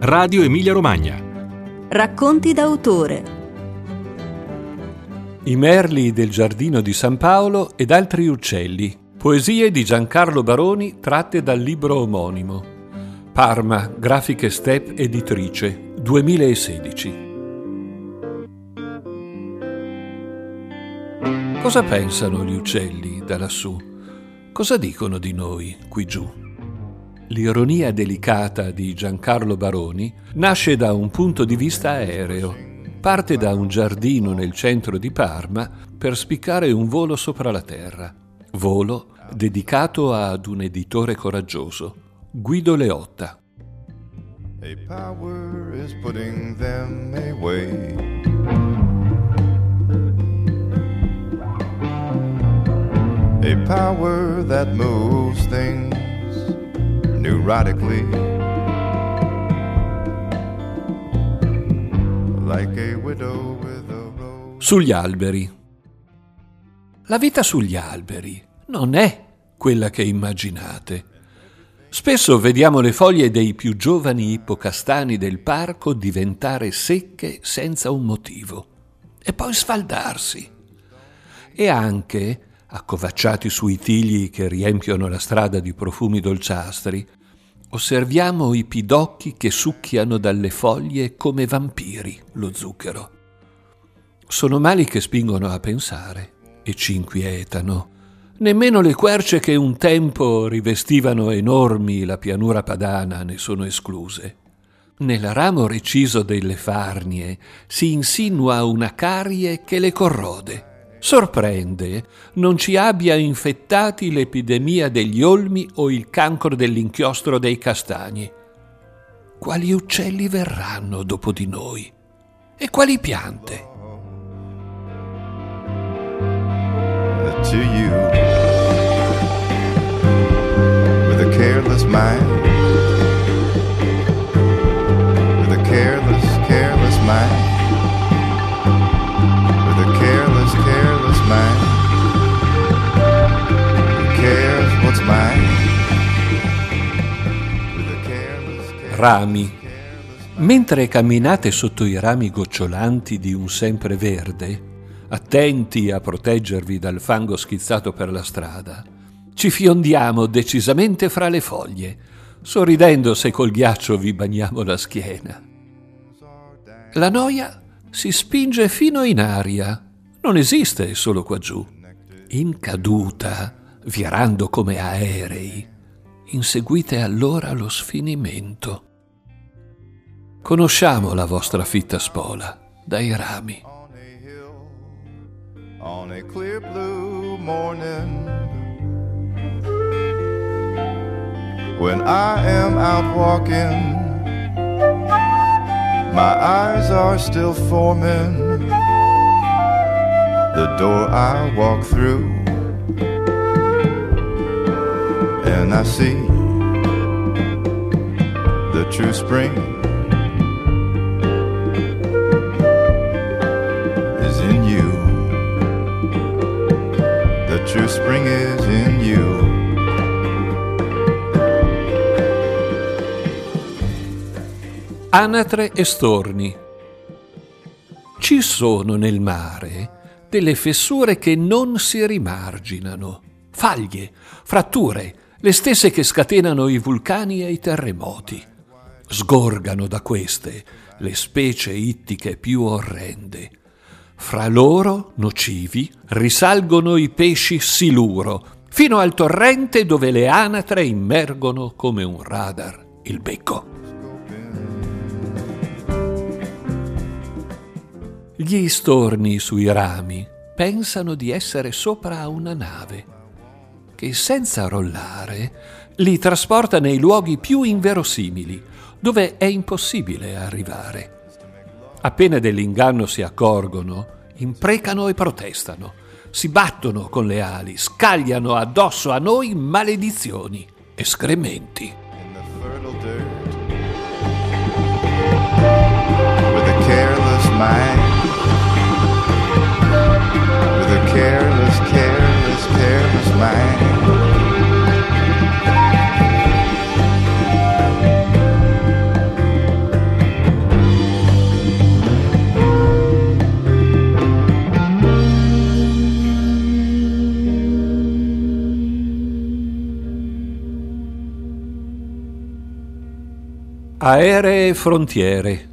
Radio Emilia-Romagna. Racconti d'autore. I merli del giardino di San Paolo ed altri uccelli. Poesie di Giancarlo Baroni tratte dal libro omonimo. Parma, Grafiche Step Editrice, 2016. Cosa pensano gli uccelli da lassù? Cosa dicono di noi qui giù? L'ironia delicata di Giancarlo Baroni nasce da un punto di vista aereo. Parte da un giardino nel centro di Parma per spiccare un volo sopra la terra. Volo dedicato ad un editore coraggioso, Guido Leotta. A power is putting them away. A power that moves things neurotically, like a widow with a rose. Sugli alberi. La vita sugli alberi non è quella che immaginate. Spesso vediamo le foglie dei più giovani ippocastani del parco diventare secche senza un motivo e poi sfaldarsi. E anche, accovacciati sui tigli che riempiono la strada di profumi dolciastri, osserviamo i pidocchi che succhiano dalle foglie come vampiri lo zucchero. Sono mali che spingono a pensare e ci inquietano. Nemmeno le querce che un tempo rivestivano enormi la pianura padana ne sono escluse. Nel ramo reciso delle farnie si insinua una carie che le corrode. Sorprende non ci abbia infettati l'epidemia degli olmi o il cancro dell'inchiostro dei castagni. Quali uccelli verranno dopo di noi? E quali piante? To you, with a careless mind, with a careless mind, with a careless mind, who cares what's mine, with a careless Rami. Mentre camminate sotto i rami gocciolanti di un sempreverde, attenti a proteggervi dal fango schizzato per la strada, ci fiondiamo decisamente fra le foglie, sorridendo se col ghiaccio vi bagniamo la schiena. La noia si spinge fino in aria, non esiste solo qua giù. In caduta, virando come aerei, inseguite allora lo sfinimento. Conosciamo la vostra fitta spola dai rami. on a clear blue morning, when I am out walking, my eyes are still forming the door I walk through, and I see the true spring is in you. The true spring is in you. Anatre e storni. Ci sono nel mare delle fessure che non si rimarginano, faglie, fratture, le stesse che scatenano i vulcani e i terremoti. Sgorgano da queste le specie ittiche più orrende. Fra loro, nocivi, risalgono i pesci siluro, fino al torrente dove le anatre immergono come un radar il becco. Gli storni sui rami pensano di essere sopra a una nave che senza rollare li trasporta nei luoghi più inverosimili, dove è impossibile arrivare. Appena dell'inganno si accorgono, imprecano e protestano, si battono con le ali, scagliano addosso a noi maledizioni, escrementi. In the fertile dirt, with a careless mind, with a careless mind. Aeree frontiere.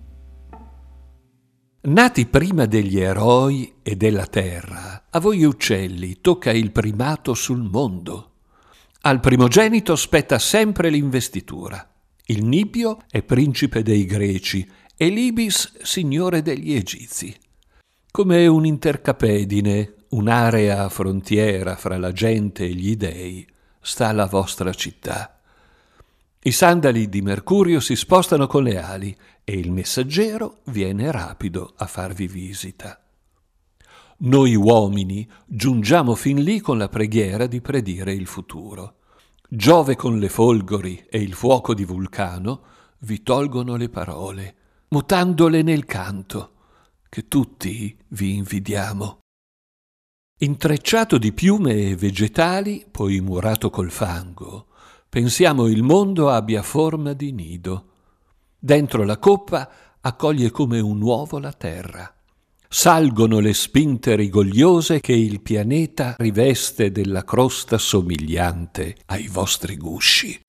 Nati prima degli eroi e della terra, a voi uccelli tocca il primato sul mondo. Al primogenito spetta sempre l'investitura. Il Nibbio è principe dei Greci e l'Ibis signore degli Egizi. Come un intercapedine, un'area frontiera fra la gente e gli dei, sta la vostra città. I sandali di Mercurio si spostano con le ali e il messaggero viene rapido a farvi visita. Noi uomini giungiamo fin lì con la preghiera di predire il futuro. Giove con le folgori e il fuoco di Vulcano vi tolgono le parole, mutandole nel canto, che tutti vi invidiamo. Intrecciato di piume e vegetali, poi murato col fango, pensiamo il mondo abbia forma di nido. Dentro la coppa accoglie come un uovo la terra. Salgono le spinte rigogliose che il pianeta riveste della crosta somigliante ai vostri gusci.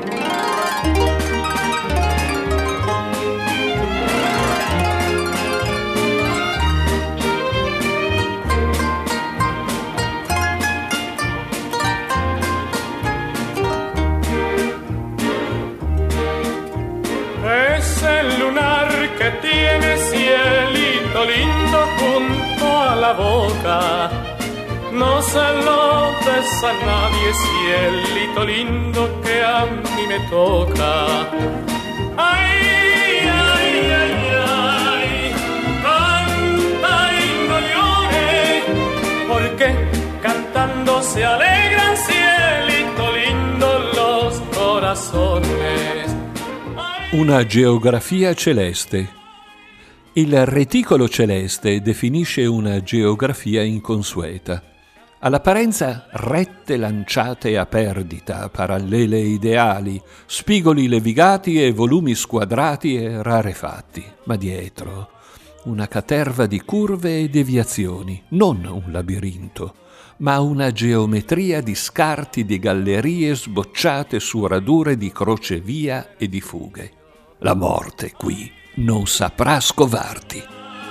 Que tiene cielito lindo junto a la boca, no se lo des a nadie, cielito lindo que a mí me toca. Ay, ay, ay, ay, canta y no llore, porque cantando se alegran, cielito lindo, los corazones. Una geografia celeste. Il reticolo celeste definisce una geografia inconsueta. All'apparenza rette lanciate a perdita, parallele ideali, spigoli levigati e volumi squadrati e rarefatti, ma dietro una caterva di curve e deviazioni, non un labirinto, ma una geometria di scarti di gallerie sbocciate su radure di crocevia e di fughe. La morte qui non saprà scovarti.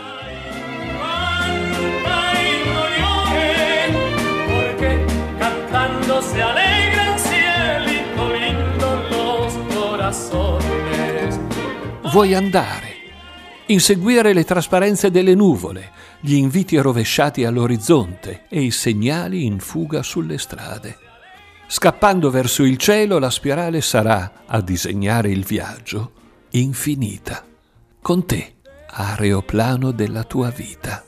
Vuoi andare, inseguire le trasparenze delle nuvole, gli inviti rovesciati all'orizzonte e i segnali in fuga sulle strade. Scappando verso il cielo, la spirale sarà, a disegnare il viaggio, infinita. Con te, aeroplano della tua vita.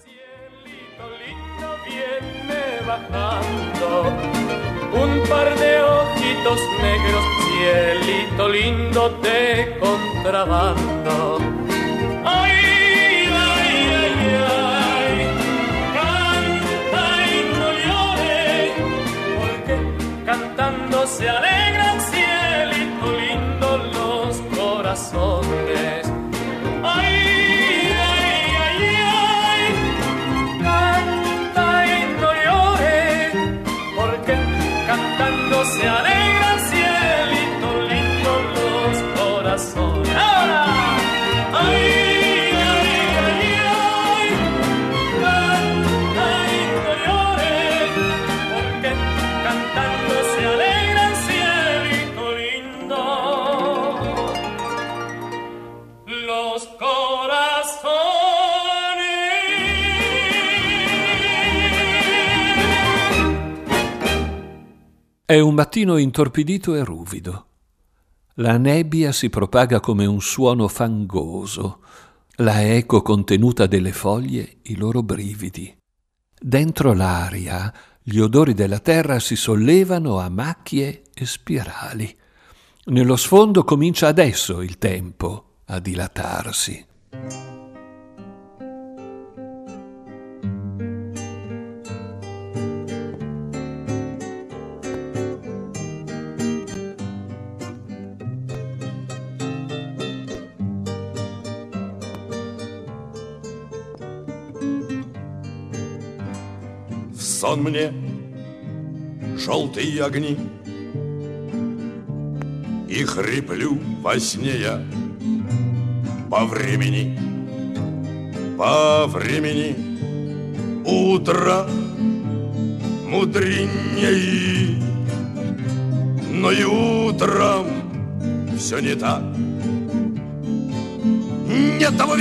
Un par de ojitos negros, cielito lindo de contrabando. Ay, ay, ay, ay, canta y no llore, porque cantando se alegran, cielito lindo, los corazones. Ay, ay, ay, ay, canta y no llore, porque cantando se alegran, cielito lindo, los corazones. ¡Ahora! ¡Ay, ay, ay, ay! Canta y no llore, porque cantando se alegran, cielito lindo, los corazones. È un mattino intorpidito e ruvido. La nebbia si propaga come un suono fangoso, la eco contenuta delle foglie i loro brividi. Dentro l'aria gli odori della terra si sollevano a macchie e spirali. Nello sfondo comincia adesso il tempo a dilatarsi. Сон мне желтые огни, и хриплю во сне я по времени утро мудреней, но и утром все не так. Нет того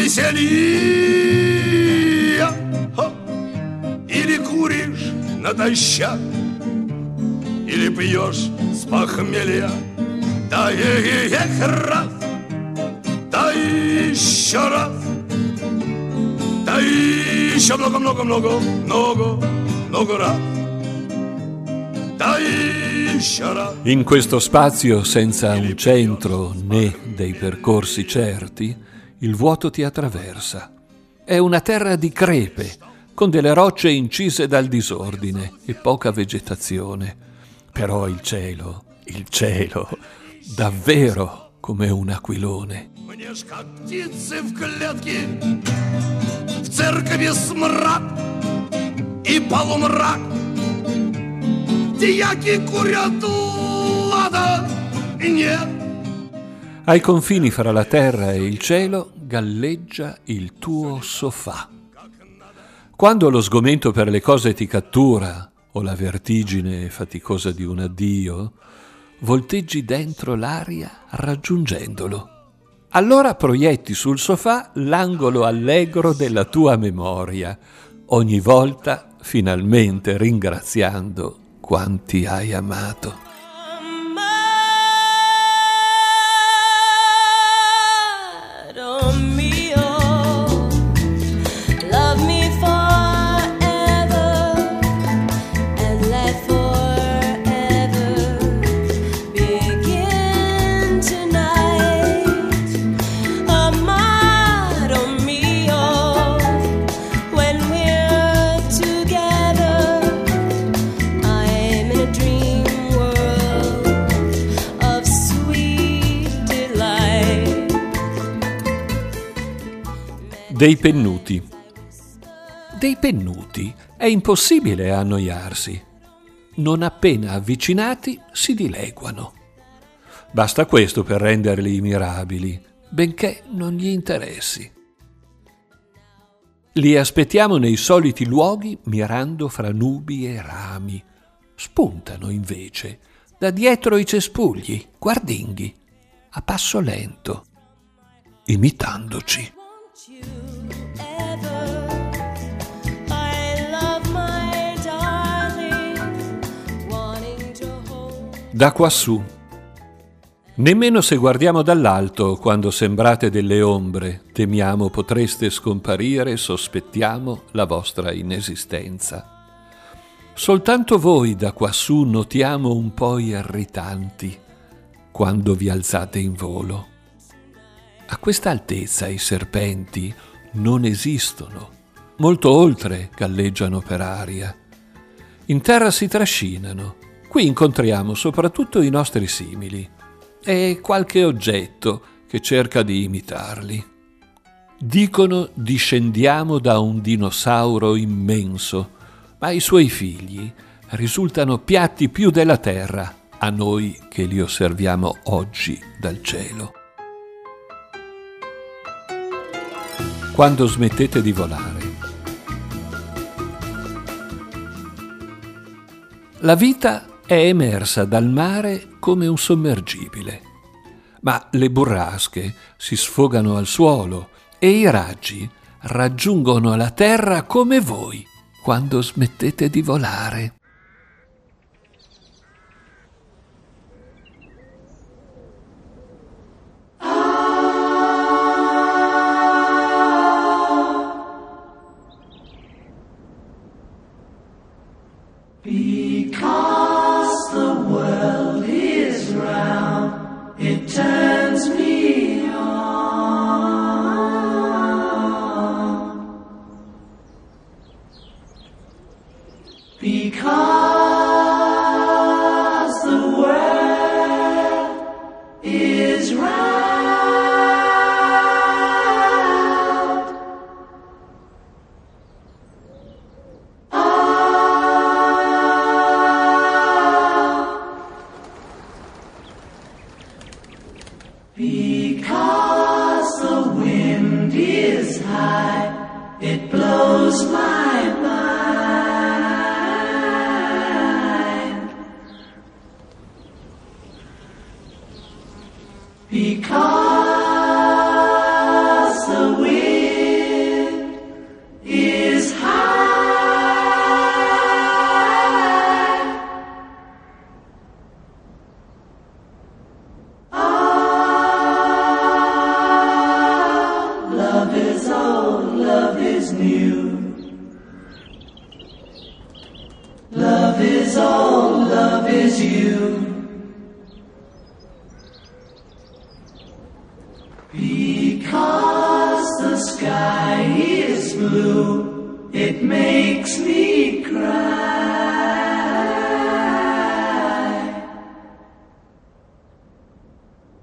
веселья, или куришь натощак, или пьешь с похмелья. Да эх раз, да еще раз, да еще много раз, да еще раз. In questo spazio senza un centro né dei percorsi certi, il vuoto ti attraversa. È una terra di crepe, con delle rocce incise dal disordine e poca vegetazione. Però il cielo, davvero come un aquilone. Мне ж как птицы в клетке, в церкви смрад и полумрак. Дьяки курят, лада нет. Ai confini fra la terra e il cielo galleggia il tuo sofà. Quando lo sgomento per le cose ti cattura o la vertigine faticosa di un addio, volteggi dentro l'aria raggiungendolo. Allora proietti sul sofà l'angolo allegro della tua memoria, ogni volta finalmente ringraziando quanti hai amato. Dei pennuti. Dei pennuti è impossibile annoiarsi. Non appena avvicinati si dileguano. Basta questo per renderli mirabili, benché non gli interessi. Li aspettiamo nei soliti luoghi mirando fra nubi e rami. Spuntano invece da dietro i cespugli, guardinghi, a passo lento, imitandoci. Da quassù. Nemmeno se guardiamo dall'alto, quando sembrate delle ombre, temiamo potreste scomparire e sospettiamo la vostra inesistenza. Soltanto voi da quassù notiamo un po' irritanti quando vi alzate in volo. A questa altezza i serpenti non esistono, molto oltre galleggiano per aria. In terra si trascinano. Qui incontriamo soprattutto i nostri simili e qualche oggetto che cerca di imitarli. Dicono discendiamo da un dinosauro immenso, ma i suoi figli risultano piatti più della terra a noi che li osserviamo oggi dal cielo. Quando smettete di volare. La vita è emersa dal mare come un sommergibile, ma le burrasche si sfogano al suolo e i raggi raggiungono la terra come voi quando smettete di volare. Because the world is round, it turns me on. Because the world is round. Because the wind blows my mind. Because the wind is high. Love is old, love is new. Love is old, love is you. Because the sky is blue, it makes me cry.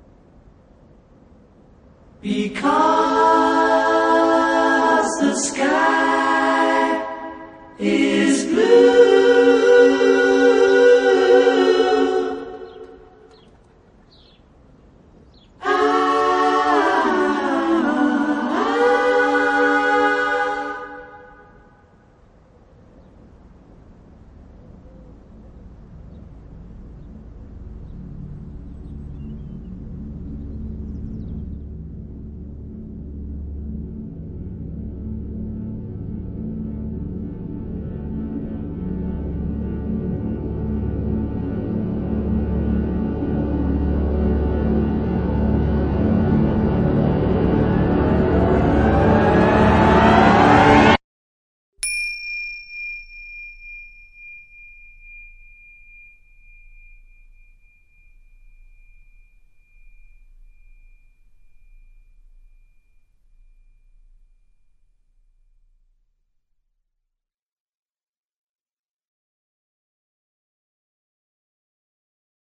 Because the sky